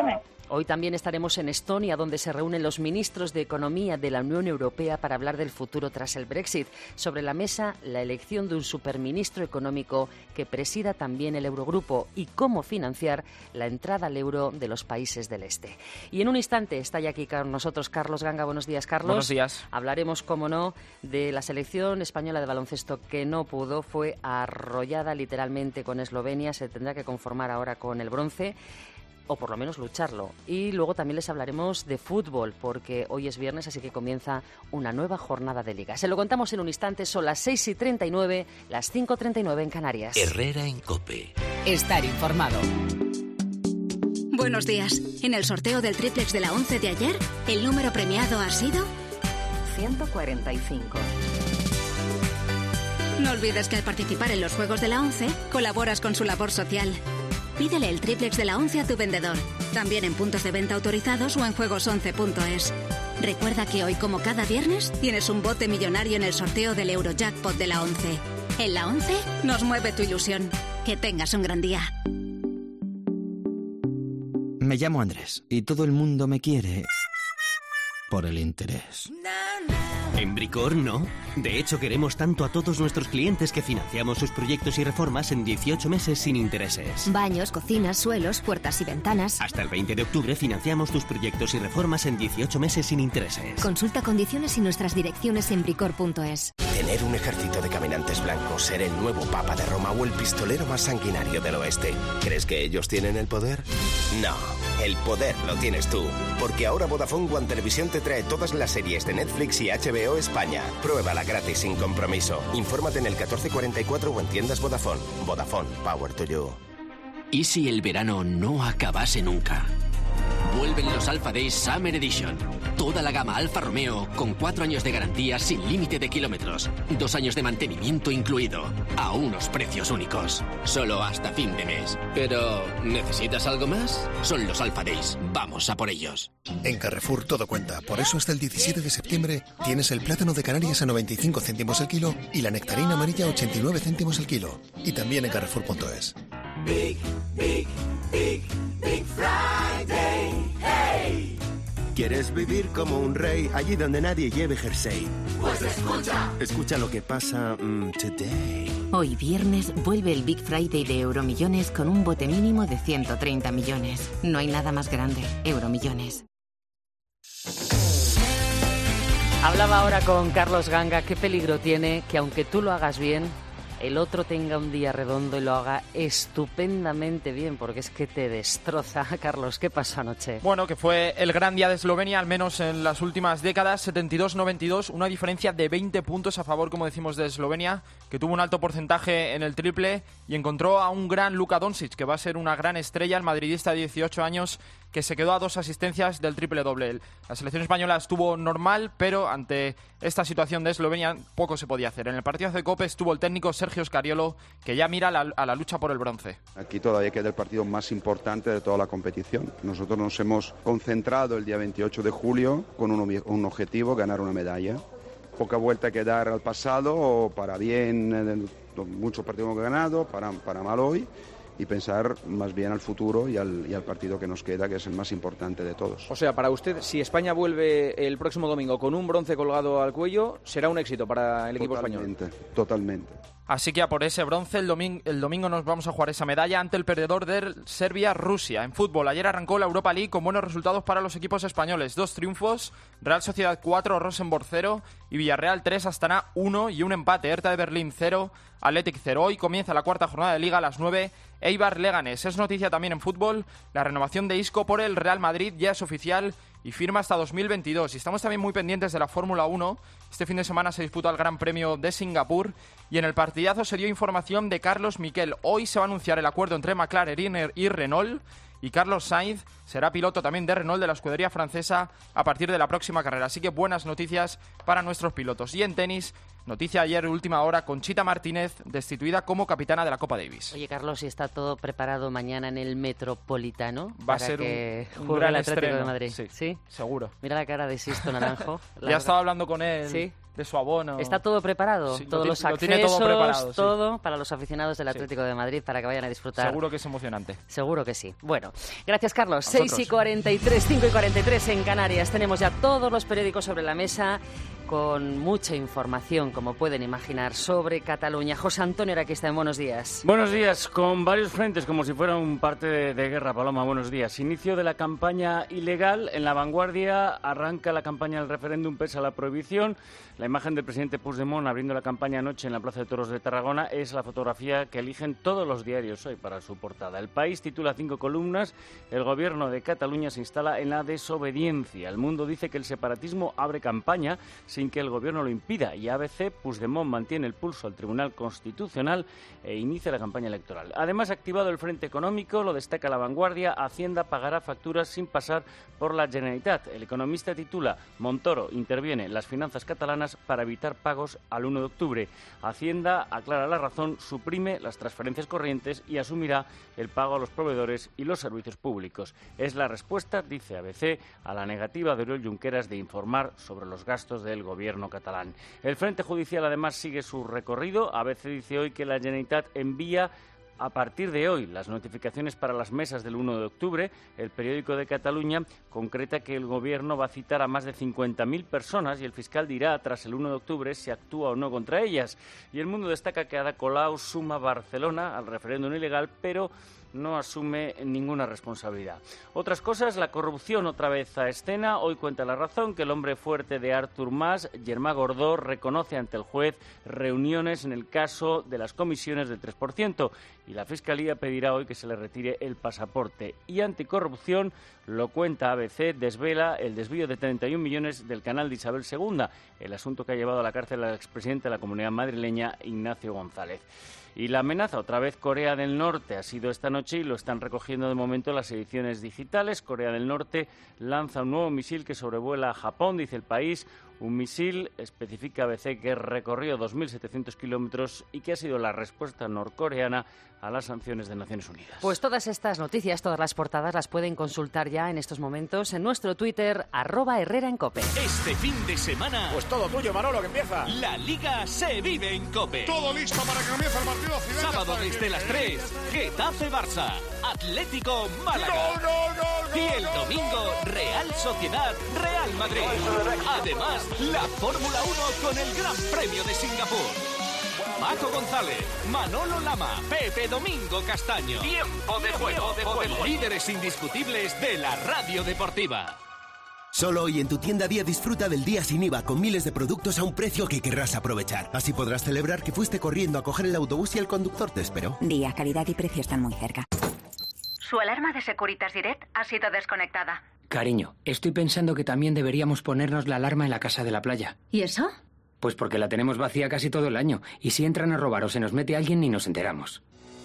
Hoy también estaremos en Estonia, donde se reúnen los ministros de Economía de la Unión Europea para hablar del futuro tras el Brexit. Sobre la mesa, la elección de un superministro económico que presida también el Eurogrupo y cómo financiar la entrada al euro de los países del este. Y en un instante está ya aquí con nosotros Carlos Ganga. Buenos días, Carlos. Buenos días. Hablaremos, como no, de la selección española de baloncesto que no pudo, fue arrollada literalmente con Eslovenia, se tendrá que conformar ahora con el bronce, o por lo menos lucharlo. Y luego también les hablaremos de fútbol, porque hoy es viernes, así que comienza una nueva jornada de liga. Se lo contamos en un instante, son las 6:39, las 5:39 en Canarias. Herrera en COPE. Estar informado. Buenos días. En el sorteo del triplex de la 11 de ayer, el número premiado ha sido 145. No olvides que al participar en los juegos de la 11, colaboras con su labor social. Pídele el triplex de la 11 a tu vendedor, también en puntos de venta autorizados o en juegos11.es. Recuerda que hoy, como cada viernes, tienes un bote millonario en el sorteo del Eurojackpot de la 11. En la 11 nos mueve tu ilusión. Que tengas un gran día. Me llamo Andrés y todo el mundo me quiere por el interés. En Bricor no. De hecho, queremos tanto a todos nuestros clientes que financiamos sus proyectos y reformas en 18 meses sin intereses. Baños, cocinas, suelos, puertas y ventanas. Hasta el 20 de octubre financiamos tus proyectos y reformas en 18 meses sin intereses. Consulta condiciones y nuestras direcciones en bricor.es. Tener un ejército de caminantes blancos, ser el nuevo Papa de Roma o el pistolero más sanguinario del oeste. ¿Crees que ellos tienen el poder? No, el poder lo tienes tú. Porque ahora Vodafone One Televisión te trae todas las series de Netflix y HBO España. Pruébala gratis sin compromiso. Infórmate en el 1444 o en tiendas Vodafone. Vodafone, power to you. ¿Y si el verano no acabase nunca? Vuelven los Alfa Days Summer Edition. Toda la gama Alfa Romeo con 4 años de garantía sin límite de kilómetros. 2 años de mantenimiento incluido. A unos precios únicos. Solo hasta fin de mes. Pero, ¿necesitas algo más? Son los Alfa Days. Vamos a por ellos. En Carrefour todo cuenta. Por eso hasta el 17 de septiembre tienes el plátano de Canarias a 95 céntimos el kilo y la nectarina amarilla a 89 céntimos el kilo. Y también en Carrefour.es. Big Friday, hey. ¿Quieres vivir como un rey allí donde nadie lleve jersey? Pues escucha. Escucha lo que pasa today. Hoy viernes vuelve el Big Friday de Euromillones con un bote mínimo de 130 millones. No hay nada más grande. Euromillones. Hablaba ahora con Carlos Ganga. Qué peligro tiene que aunque tú lo hagas bien, el otro tenga un día redondo y lo haga estupendamente bien, porque es que te destroza. Carlos, ¿qué pasó anoche? Bueno, que fue el gran día de Eslovenia, al menos en las últimas décadas, 72-92, una diferencia de 20 puntos a favor, como decimos, de Eslovenia, que tuvo un alto porcentaje en el triple y encontró a un gran Luka Doncic, que va a ser una gran estrella, el madridista de 18 años, que se quedó a 2 asistencias del triple doble. La selección española estuvo normal, pero ante esta situación de Eslovenia poco se podía hacer. En el partido de COPE estuvo el técnico Sergio Scariolo, que ya mira a la lucha por el bronce. Aquí todavía queda el partido más importante de toda la competición. Nosotros nos hemos concentrado el día 28 de julio con un objetivo, ganar una medalla. Poca vuelta que dar al pasado, o para bien, muchos partidos hemos ganado, para mal hoy, y pensar más bien al futuro y al partido que nos queda, que es el más importante de todos. O sea, para usted, si España vuelve el próximo domingo con un bronce colgado al cuello, será un éxito para el equipo español. Totalmente. Así que a por ese bronce, el domingo nos vamos a jugar esa medalla ante el perdedor de Serbia-Rusia. En fútbol, ayer arrancó la Europa League con buenos resultados para los equipos españoles. 2 triunfos, Real Sociedad 4, Rosenborg 0 y Villarreal 3, Astana 1 y un empate. Hertha de Berlín 0, Athletic 0. Hoy comienza la cuarta jornada de Liga a las 9, Eibar-Leganés. Es noticia también en fútbol, la renovación de Isco por el Real Madrid ya es oficial y firma hasta 2022. Y estamos también muy pendientes de la Fórmula 1. Este fin de semana se disputa el Gran Premio de Singapur y en el partidazo se dio información de Carlos Miquel. Hoy se va a anunciar el acuerdo entre McLaren y Renault y Carlos Sainz será piloto también de Renault de la escudería francesa a partir de la próxima carrera. Así que buenas noticias para nuestros pilotos. Y en tenis, noticia ayer, última hora, Conchita Martínez destituida como capitana de la Copa Davis. Oye, Carlos, si está todo preparado mañana en el Metropolitano va para a ser que un juegue gran el Atlético estreno de Madrid. Sí, seguro. Mira la cara de Sisto Naranjo. Ya estaba hablando con él. ¿Sí? de su abono. ¿Está todo preparado? Sí, todos los accesos, tiene todo preparado, todo para los aficionados del Atlético de Madrid para que vayan a disfrutar. Seguro que es emocionante. Seguro que sí. Bueno, gracias Carlos. 6:43, 5:43 en Canarias. Tenemos ya todos los periódicos sobre la mesa con mucha información, como pueden imaginar, sobre Cataluña. José Antonio Araquista, buenos días. Buenos días, con varios frentes, como si fuera un parte de guerra. Paloma, buenos días. Inicio de la campaña ilegal. En La Vanguardia arranca la campaña del referéndum pese a la prohibición. La imagen del presidente Puigdemont abriendo la campaña anoche en la Plaza de Toros de Tarragona es la fotografía que eligen todos los diarios hoy para su portada. El País titula 5 columnas: el gobierno de Cataluña se instala en la desobediencia. El Mundo dice que el separatismo abre campaña sin que el gobierno lo impida, y ABC, Puigdemont mantiene el pulso al Tribunal Constitucional e inicia la campaña electoral. Además, activado el frente económico, lo destaca La Vanguardia: Hacienda pagará facturas sin pasar por la Generalitat. El Economista titula: Montoro interviene en las finanzas catalanas para evitar pagos al 1 de octubre. Hacienda aclara la razón, suprime las transferencias corrientes y asumirá el pago a los proveedores y los servicios públicos. Es la respuesta, dice ABC, a la negativa de Oriol Junqueras de informar sobre los gastos del gobierno catalán. El frente judicial además sigue su recorrido. ABC dice hoy que la Generalitat envía a partir de hoy las notificaciones para las mesas del 1 de octubre. El Periódico de Cataluña concreta que el gobierno va a citar a más de 50.000 personas y el fiscal dirá tras el 1 de octubre si actúa o no contra ellas. Y El Mundo destaca que Ada Colau suma Barcelona al referéndum ilegal, pero no asume ninguna responsabilidad. Otras cosas, la corrupción otra vez a escena. Hoy cuenta La Razón que el hombre fuerte de Artur Mas, Germán Gordó, reconoce ante el juez reuniones en el caso de las comisiones del 3%, y la Fiscalía pedirá hoy que se le retire el pasaporte. Y Anticorrupción lo cuenta ABC, desvela el desvío de 31 millones del canal de Isabel II, el asunto que ha llevado a la cárcel al expresidente de la Comunidad Madrileña, Ignacio González. Y la amenaza, otra vez Corea del Norte, ha sido esta noche y lo están recogiendo de momento las ediciones digitales. Corea del Norte lanza un nuevo misil que sobrevuela a Japón, dice El País. Un misil, especifica ABC, que recorrió 2.700 kilómetros y que ha sido la respuesta norcoreana a las sanciones de Naciones Unidas. Pues todas estas noticias, todas las portadas, las pueden consultar ya en estos momentos en nuestro Twitter, @HerreraEnCope. Este fin de semana... Pues todo tuyo, Manolo, que empieza. La Liga se vive en COPE. Todo listo para que comience el partido occidental. Sábado desde las 3, Getafe-Barça, Atlético-Málaga. No, y el domingo, Real Sociedad-Real Madrid. Además, la Fórmula 1 con el Gran Premio de Singapur. Paco González, Manolo Lama, Pepe Domingo Castaño. Tiempo de juego. Líderes indiscutibles de la radio deportiva. Solo hoy en tu tienda Día disfruta del día sin IVA con miles de productos a un precio que querrás aprovechar. Así podrás celebrar que fuiste corriendo a coger el autobús y el conductor te esperó. Día, calidad y precio están muy cerca. Su alarma de Securitas Direct ha sido desconectada. Cariño, estoy pensando que también deberíamos ponernos la alarma en la casa de la playa. ¿Y eso? Pues porque la tenemos vacía casi todo el año. Y si entran a robar o se nos mete alguien, ni nos enteramos.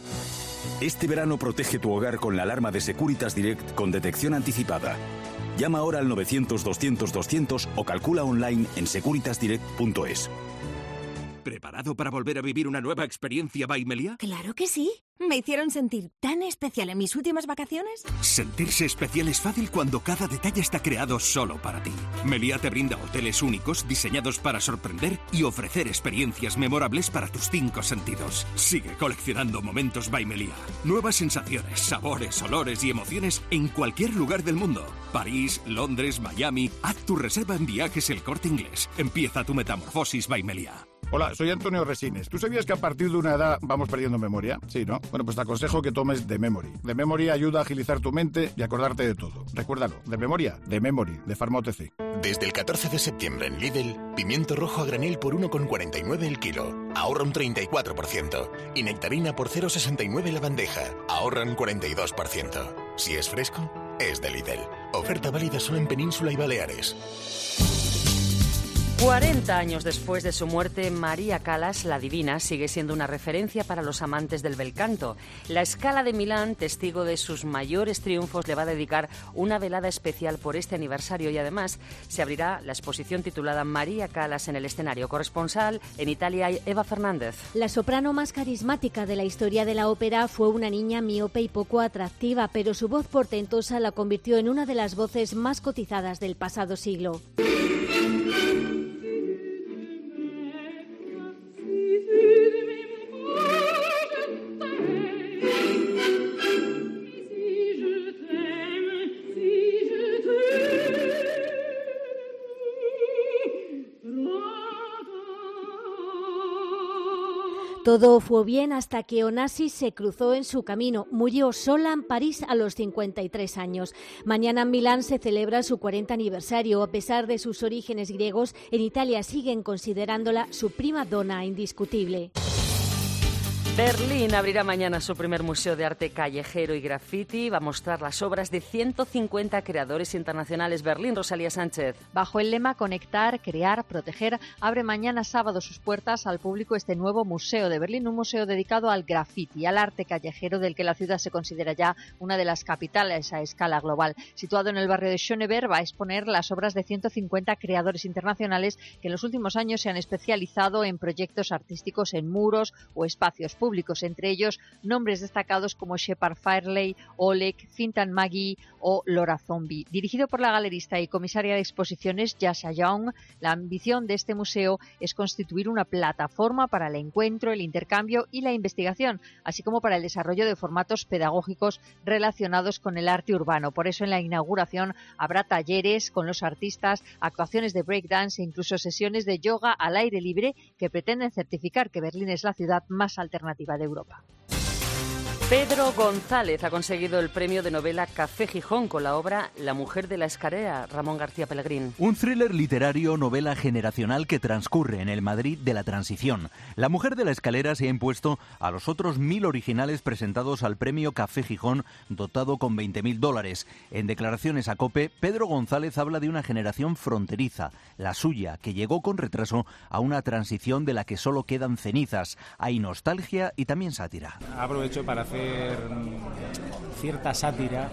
Este verano protege tu hogar con la alarma de Securitas Direct con detección anticipada. Llama ahora al 900-200-200 o calcula online en securitasdirect.es. ¿Preparado para volver a vivir una nueva experiencia by Meliá? Claro que sí. Me hicieron sentir tan especial en mis últimas vacaciones. Sentirse especial es fácil cuando cada detalle está creado solo para ti. Meliá te brinda hoteles únicos diseñados para sorprender y ofrecer experiencias memorables para tus 5 sentidos. Sigue coleccionando momentos by Meliá. Nuevas sensaciones, sabores, olores y emociones en cualquier lugar del mundo. París, Londres, Miami. Haz tu reserva en Viajes El Corte Inglés. Empieza tu metamorfosis by Meliá. Hola, soy Antonio Resines. ¿Tú sabías que a partir de una edad vamos perdiendo memoria? Sí, ¿no? Bueno, pues te aconsejo que tomes The Memory. The Memory ayuda a agilizar tu mente y acordarte de todo. Recuérdalo, The Memoria, The Memory, de Pharma OTC. Desde el 14 de septiembre en Lidl, pimiento rojo a granel por 1,49 el kilo. Ahorra un 34%. Y nectarina por 0,69 la bandeja. Ahorran 42%. Si es fresco, es de Lidl. Oferta válida solo en Península y Baleares. 40 años después de su muerte, María Callas, la Divina, sigue siendo una referencia para los amantes del bel canto. La Scala de Milán, testigo de sus mayores triunfos, le va a dedicar una velada especial por este aniversario y además se abrirá la exposición titulada María Callas en el escenario. Corresponsal en Italia, Eva Fernández. La soprano más carismática de la historia de la ópera fue una niña miope y poco atractiva, pero su voz portentosa la convirtió en una de las voces más cotizadas del pasado siglo. Todo fue bien hasta que Onassis se cruzó en su camino. Murió sola en París a los 53 años. Mañana en Milán se celebra su 40 aniversario. A pesar de sus orígenes griegos, en Italia siguen considerándola su prima donna indiscutible. Berlín abrirá mañana su primer museo de arte callejero y graffiti. Va a mostrar las obras de 150 creadores internacionales. Berlín, Rosalía Sánchez. Bajo el lema Conectar, Crear, Proteger, abre mañana sábado sus puertas al público este nuevo museo de Berlín, un museo dedicado al graffiti, al arte callejero del que la ciudad se considera ya una de las capitales a escala global. Situado en el barrio de Schöneberg, va a exponer las obras de 150 creadores internacionales que en los últimos años se han especializado en proyectos artísticos en muros o espacios públicos, entre ellos nombres destacados como Shepard Fairley, Oleg, Fintan Maggi o Laura Zombie. Dirigido por la galerista y comisaria de exposiciones Jascha Young, la ambición de este museo es constituir una plataforma para el encuentro, el intercambio y la investigación, así como para el desarrollo de formatos pedagógicos relacionados con el arte urbano. Por eso en la inauguración habrá talleres con los artistas, actuaciones de breakdance e incluso sesiones de yoga al aire libre que pretenden certificar que Berlín es la ciudad más alternativa de Europa. Pedro González ha conseguido el premio de novela Café Gijón con la obra La mujer de la escalera, Ramón García Pellegrín. Un thriller literario, novela generacional que transcurre en el Madrid de la transición. La mujer de la escalera se ha impuesto a los otros 1.000 originales presentados al premio Café Gijón, dotado con $20.000. En declaraciones a COPE, Pedro González habla de una generación fronteriza, la suya, que llegó con retraso a una transición de la que solo quedan cenizas. Hay nostalgia y también sátira. Aprovecho para hacer cierta sátira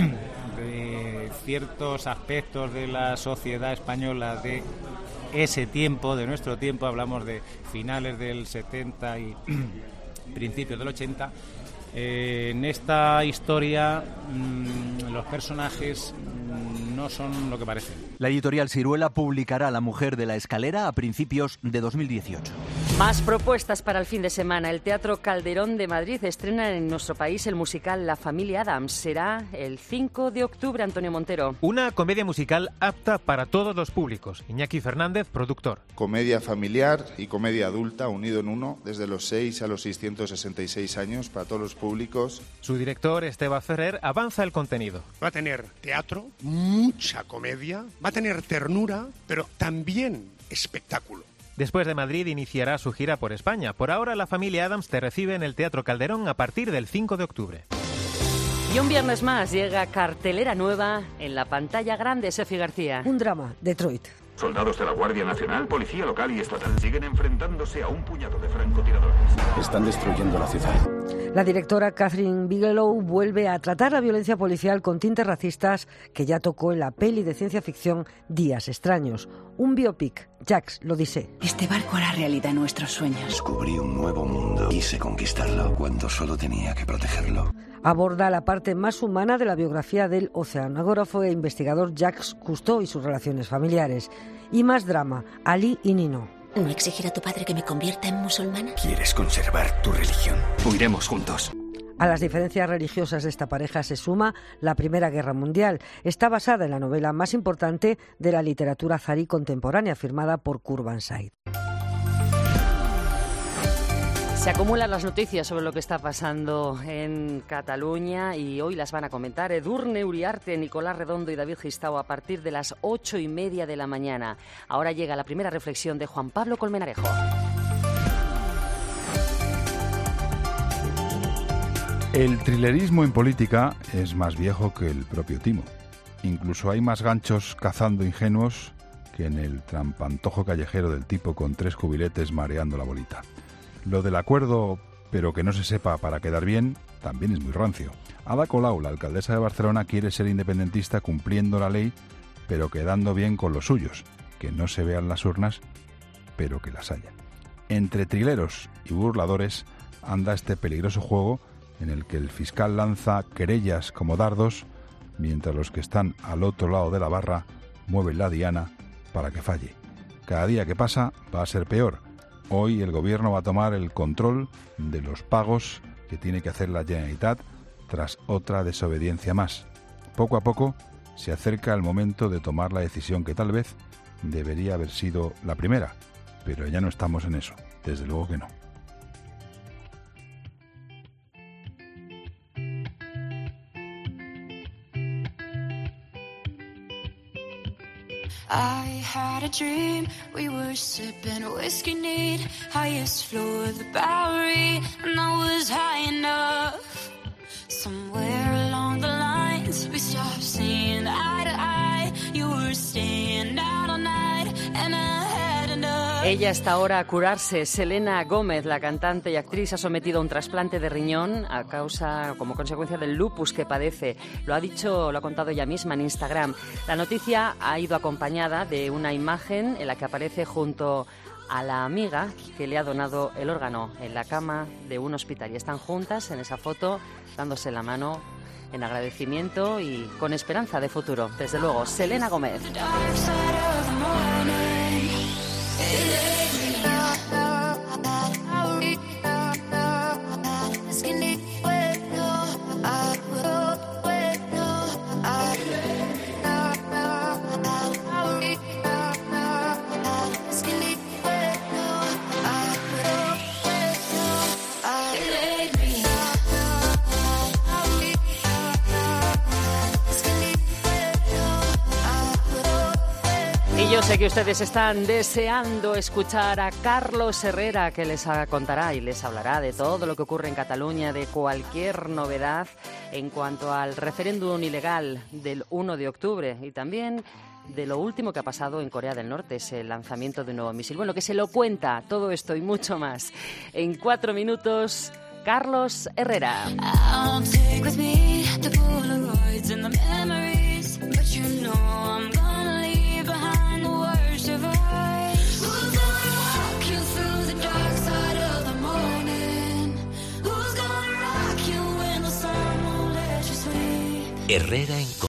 de ciertos aspectos de la sociedad española de ese tiempo, de nuestro tiempo. Hablamos de finales del 70 y principios del 80. En esta historia los personajes no son lo que parecen. La editorial Siruela publicará La mujer de la escalera a principios de 2018. Más propuestas para el fin de semana. El Teatro Calderón de Madrid estrena en nuestro país el musical La familia Addams. Será el 5 de octubre, Antonio Montero. Una comedia musical apta para todos los públicos. Iñaki Fernández, productor. Comedia familiar y comedia adulta unido en uno, desde los 6 a los 666 años, para todos los públicos. Su director, Esteban Ferrer, avanza el contenido. Va a tener teatro, mucha comedia, va a tener ternura, pero también espectáculo. Después de Madrid iniciará su gira por España. Por ahora, La familia Addams te recibe en el Teatro Calderón a partir del 5 de octubre. Y un viernes más llega cartelera nueva en la pantalla grande. Sofi García. Un drama, Detroit. Soldados de la Guardia Nacional, Policía Local y Estatal siguen enfrentándose a un puñado de francotiradores. Están destruyendo la ciudad. La directora Catherine Bigelow vuelve a tratar la violencia policial con tintes racistas que ya tocó en la peli de ciencia ficción Días extraños. Un biopic, Jax lo dice. Este barco hará realidad nuestros sueños. Descubrí un nuevo mundo. Quise conquistarlo cuando solo tenía que protegerlo. Aborda la parte más humana de la biografía del oceanógrafo e investigador Jacques Cousteau y sus relaciones familiares. Y más drama, Ali y Nino. ¿No exigirá tu padre que me convierta en musulmana? ¿Quieres conservar tu religión? Huiremos juntos. A las diferencias religiosas de esta pareja se suma la Primera Guerra Mundial. Está basada en la novela más importante de la literatura azarí contemporánea, firmada por Kurt Van Said. Se acumulan las noticias sobre lo que está pasando en Cataluña y hoy las van a comentar Edurne Uriarte, Nicolás Redondo y David Gistau a partir de las 8:30 de la mañana. Ahora llega la primera reflexión de Juan Pablo Colmenarejo. El thrillerismo en política es más viejo que el propio timo. Incluso hay más ganchos cazando ingenuos que en el trampantojo callejero del tipo con 3 cubiletes mareando la bolita. Lo del acuerdo, pero que no se sepa para quedar bien, también es muy rancio. Ada Colau, la alcaldesa de Barcelona, quiere ser independentista cumpliendo la ley, pero quedando bien con los suyos. Que no se vean las urnas, pero que las haya. Entre trileros y burladores anda este peligroso juego en el que el fiscal lanza querellas como dardos, mientras los que están al otro lado de la barra mueven la diana para que falle. Cada día que pasa va a ser peor. Hoy el gobierno va a tomar el control de los pagos que tiene que hacer la Generalitat tras otra desobediencia más. Poco a poco se acerca el momento de tomar la decisión que tal vez debería haber sido la primera, pero ya no estamos en eso, desde luego que no. I had a dream, we were sipping whiskey neat, highest floor of the Bowery, and I was high enough. Somewhere along the lines, we stopped seeing eye to eye, you were staying out all night, and I had enough. Ella está ahora a curarse. Selena Gómez, la cantante y actriz, ha sometido a un trasplante de riñón como consecuencia del lupus que padece. Lo ha contado ella misma en Instagram. La noticia ha ido acompañada de una imagen en la que aparece junto a la amiga que le ha donado el órgano en la cama de un hospital. Y están juntas en esa foto, dándose la mano en agradecimiento y con esperanza de futuro. Desde luego, Selena Gómez. Yo sé que ustedes están deseando escuchar a Carlos Herrera, que les contará y les hablará de todo lo que ocurre en Cataluña, de cualquier novedad en cuanto al referéndum ilegal del 1 de octubre y también de lo último que ha pasado en Corea del Norte, es el lanzamiento de un nuevo misil. Bueno, que se lo cuenta todo esto y mucho más. En 4 minutos, Carlos Herrera. Herrera en